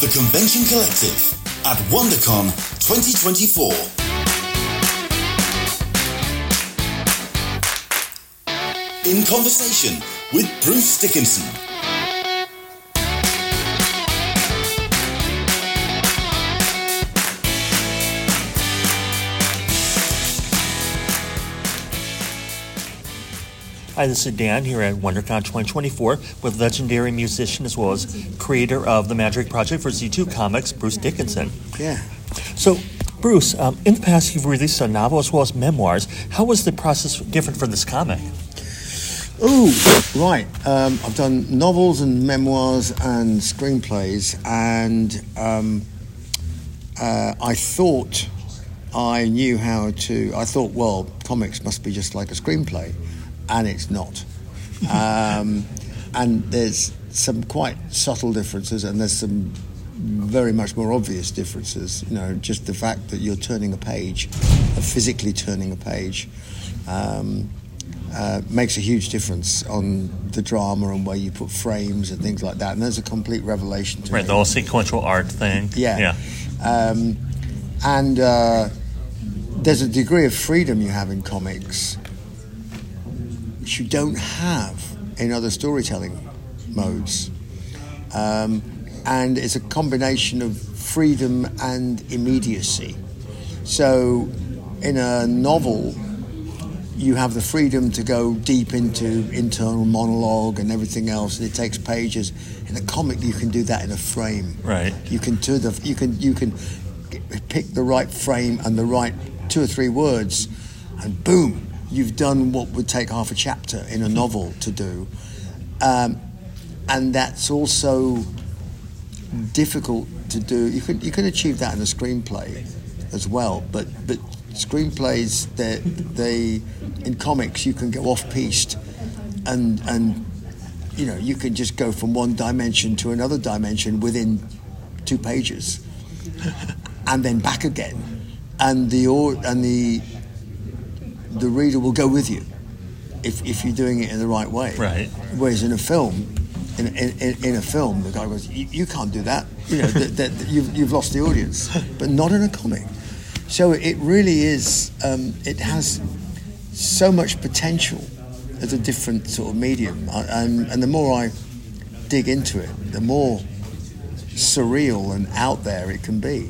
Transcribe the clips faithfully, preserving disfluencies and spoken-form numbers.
The Convention Collective at WonderCon twenty twenty-four. In conversation with Bruce Dickinson. Hi, this is Dan here at WonderCon twenty twenty-four with legendary musician as well as creator of the Magic Project for Z two Comics, Bruce Dickinson. Yeah. So, Bruce, um, in the past you've released a novel as well as memoirs. How was the process different for this comic? Oh, right. Um, I've done novels and memoirs and screenplays, and um, uh, I thought I knew how to... I thought, well, comics must be just like a screenplay. And it's not. Um, and there's some quite subtle differences, and there's some very much more obvious differences. You know, just the fact that you're turning a page, uh, physically turning a page, um, uh, makes a huge difference on the drama and where you put frames and things like that. And there's a complete revelation to it. Right, the whole sequential art thing. Yeah. yeah. Um, and uh, there's a degree of freedom you have in comics which you don't have in other storytelling modes. Um, and it's a combination of freedom and immediacy. So in a novel, you have the freedom to go deep into internal monologue and everything else, and it takes pages. In a comic, you can do that in a frame. Right. You can do the you can you can pick the right frame and the right two or three words, and boom, you've done what would take half a chapter in a novel to do. Um, and that's also difficult to do. You can you can achieve that in a screenplay as well, but but screenplays, they they in comics you can go off-piste, and and you know you can just go from one dimension to another dimension within two pages, and then back again, and the and the the reader will go with you if if you're doing it in the right way. Right. Whereas in a film, in in, in a film, the guy goes, "You, you can't do that. You know, that, that, you've you've lost the audience." But not in a comic. So it really is. Um, it has so much potential as a different sort of medium, I, and and the more I dig into it, the more surreal and out there it can be.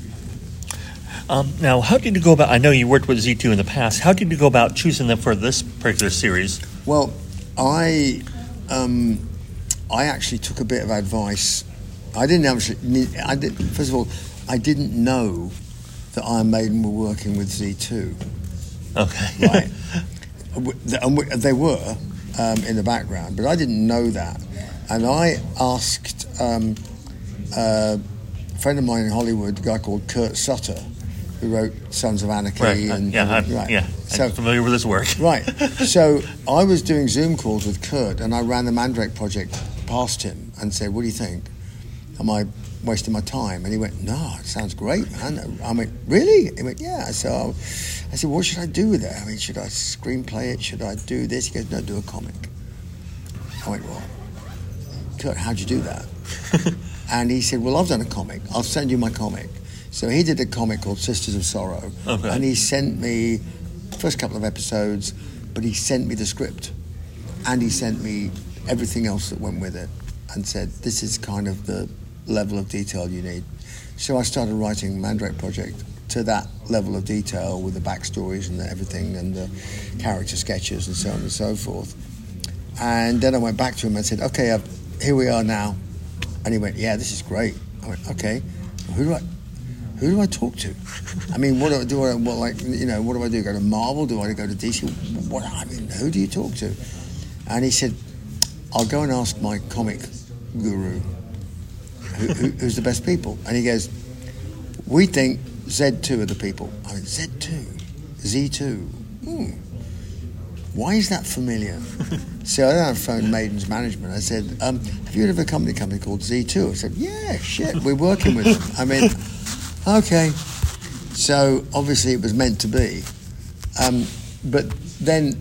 Um, now, how did you go about, I know you worked with Z two in the past, how did you go about choosing them for this particular series? Well, I um, I actually took a bit of advice. I didn't actually, I did, first of all, I didn't know that Iron Maiden were working with Z two. Okay. Right? And they were um, in the background, but I didn't know that. And I asked um, a friend of mine in Hollywood, a guy called Kurt Sutter, who wrote Sons of Anarchy. Right. And, yeah, I, right. yeah. So, I'm familiar with his work. Right. So I was doing Zoom calls with Kurt, and I ran the Mandrake Project past him and said, "What do you think? Am I wasting my time?" And he went, "No, it sounds great, man." I went, "Really?" He went, "Yeah." So I said, "What should I do with it? I mean, should I screenplay it? Should I do this?" He goes, "No, do a comic." I went, "Well, Kurt, how'd you do that?" And he said, "Well, I've done a comic. I'll send you my comic." So he did a comic called Sisters of Sorrow, okay. and he sent me the first couple of episodes, but he sent me the script, and he sent me everything else that went with it, and said, "This is kind of the level of detail you need." So I started writing Mandrake Project to that level of detail with the backstories and the everything and the character sketches and so on and so forth. And then I went back to him and said, "Okay, I've, here we are now." And he went, "Yeah, this is great." I went, "Okay, who do I, who do I talk to? I mean, what do I do? I, what like, you know, what do I do? Go to Marvel? Do I go to D C? What? I mean, who do you talk to?" And he said, "I'll go and ask my comic guru, who, who, who's the best people." And he goes, "We think Z two are the people." I went, Z two? Z two? Hmm. Why is that familiar? So then I phoned Maiden's management. I said, um, "Have you heard of a company company called Z two?" I said, "Yeah, shit, we're working with them." I mean, okay. So obviously it was meant to be. Um, but then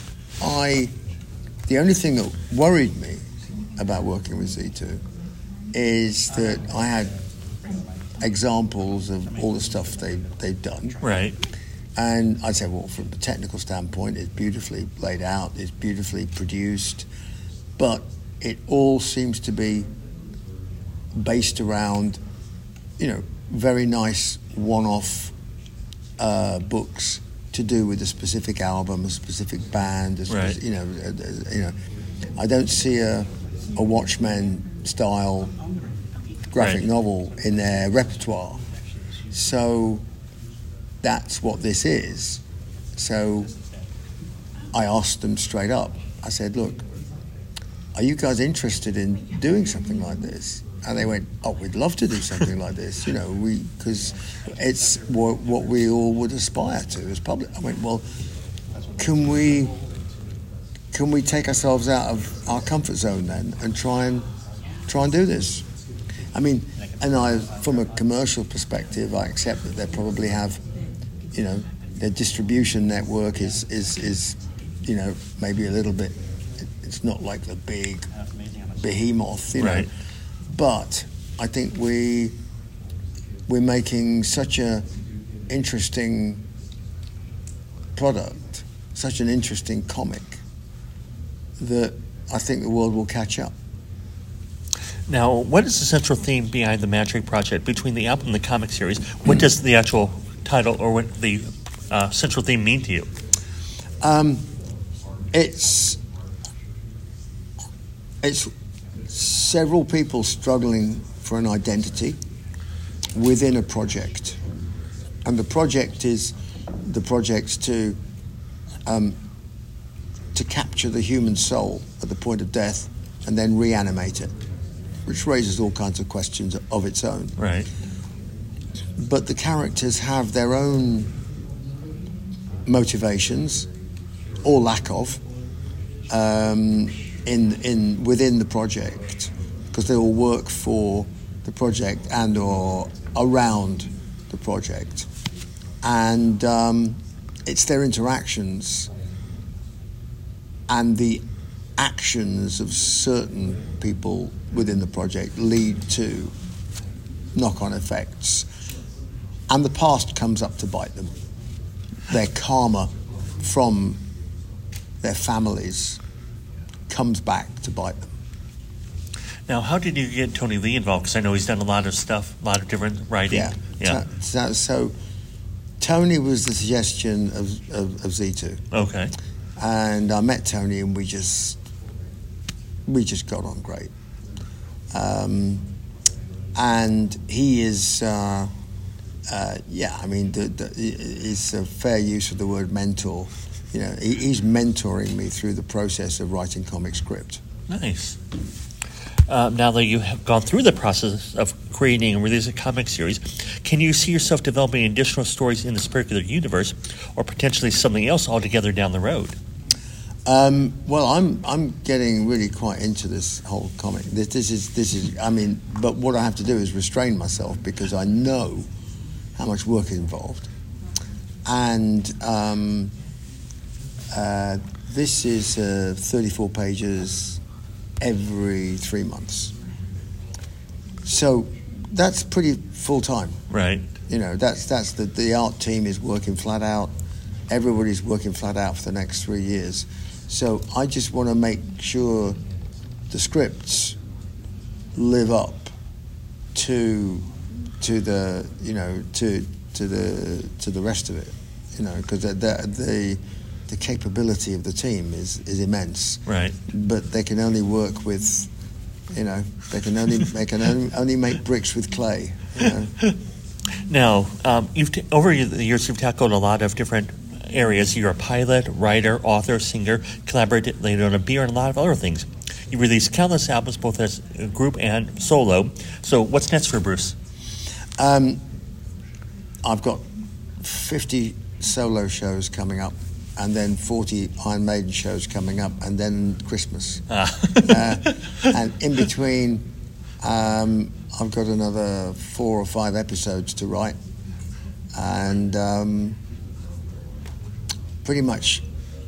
I, the only thing that worried me about working with Z two is that I had examples of all the stuff they, they've done. Right. And I'd say, well, from a technical standpoint, it's beautifully laid out, it's beautifully produced, but it all seems to be based around, you know, very nice one-off uh, books to do with a specific album, a specific band, a speci- right. you know, a, a, you know. I don't see a, a Watchmen style graphic right. novel in their repertoire. So that's what this is. So I asked them straight up. I said, look, are you guys interested in doing something like this? And they went, oh, we'd love to do something like this, you know, we because it's what, what we all would aspire to as public. I went, well, can we can we take ourselves out of our comfort zone then and try and try and do this? I mean, and I, from a commercial perspective, I accept that they probably have, you know, their distribution network is is, is you know, maybe a little bit. It's not like the big behemoth, you know. Right. But I think we we're making such a interesting product, such an interesting comic, that I think the world will catch up. Now, what is the central theme behind the Magic Project? Between the album and the comic series, what does the actual title or what the uh, central theme mean to you? Um, it's it's several people struggling for an identity within a project, and the project is the project's to um, to capture the human soul at the point of death and then reanimate it, which raises all kinds of questions of its own. Right. But the characters have their own motivations, or lack of, um, in in within the project, because they all work for the project and or around the project, and um, it's their interactions and the actions of certain people within the project lead to knock-on effects, and the past comes up to bite them. Their karma from their families comes back to bite them. Now, how did you get Tony Lee involved? Because I know he's done a lot of stuff, a lot of different writing. Yeah. yeah. So, so Tony was the suggestion of, of, of Z two. Okay. And I met Tony, and we just we just got on great. Um, and he is, uh, uh, yeah, I mean, the, the, it's a fair use of the word mentor. You know, he, he's mentoring me through the process of writing comic script. Nice. Uh, now that you have gone through the process of creating and releasing a comic series, can you see yourself developing additional stories in this particular universe, or potentially something else altogether down the road? Um, well, I'm I'm getting really quite into this whole comic. This, this is this is. I mean, but what I have to do is restrain myself, because I know how much work is involved, and um, uh, this is uh, thirty-four pages every three months. So that's pretty full time. Right. You know, that's that's the the art team is working flat out. Everybody's working flat out for the next three years. So I just want to make sure the scripts live up to to the you know to to the to the rest of it, you know, because the, the the capability of the team is, is immense. Right. But they can only work with, you know, they can only they can only, only make bricks with clay. You know? Now, um, you've t- over the years you've tackled a lot of different areas. You're a pilot, writer, author, singer, collaborated later on a beer, and a lot of other things. You released countless albums, both as a group and solo. So what's next for Bruce? Um, I've got fifty solo shows coming up, and then forty Iron Maiden shows coming up, and then Christmas. Ah. uh, and in between, um, I've got another four or five episodes to write, and um, pretty much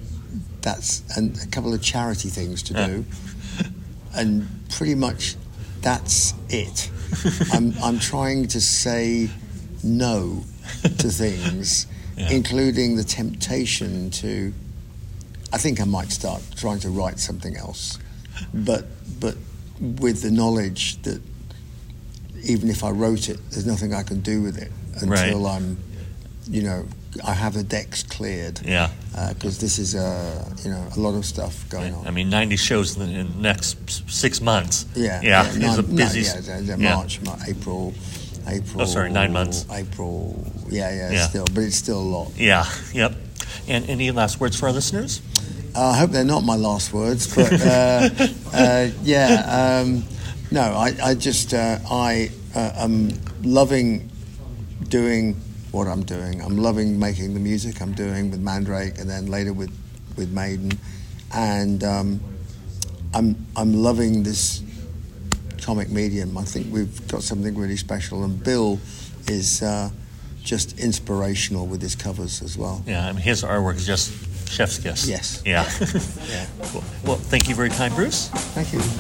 that's and a couple of charity things to do, and pretty much that's it. I'm, I'm trying to say no to things, yeah. including the temptation to, I think I might start trying to write something else, but but with the knowledge that even if I wrote it, there's nothing I can do with it until right. I'm, you know, I have the decks cleared. Yeah. Because uh, this is, uh, you know, a lot of stuff going yeah. on. I mean, ninety shows in the next six months. Yeah. Yeah. yeah It's nine, a busy... No, yeah, yeah, March, yeah. April, April... Oh, sorry, nine months. April, yeah, yeah, yeah. still, but it's still a lot. Yeah, yep. And any last words for our listeners? Uh, I hope they're not my last words, but uh, uh, yeah, um, no, I, I just, uh, I uh, am loving doing what I'm doing. I'm loving making the music I'm doing with Mandrake and then later with, with Maiden. And um, I'm, I'm loving this comic medium. I think we've got something really special, and Bill is uh, just inspirational with his covers as well. Yeah, I mean, his artwork is just chef's kiss. Yes. Yeah. yeah. Well, well, thank you for your time, Bruce. Thank you.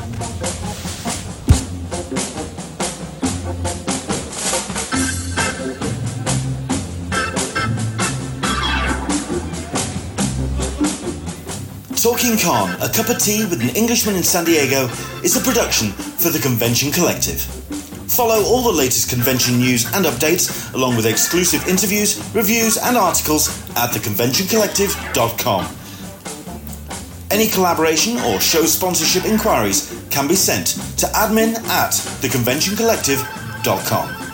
Talking Con, a cup of tea with an Englishman in San Diego, is a production for the Convention Collective. Follow all the latest convention news and updates, along with exclusive interviews, reviews and articles at the convention collective dot com. Any collaboration or show sponsorship inquiries can be sent to admin at the convention collective dot com.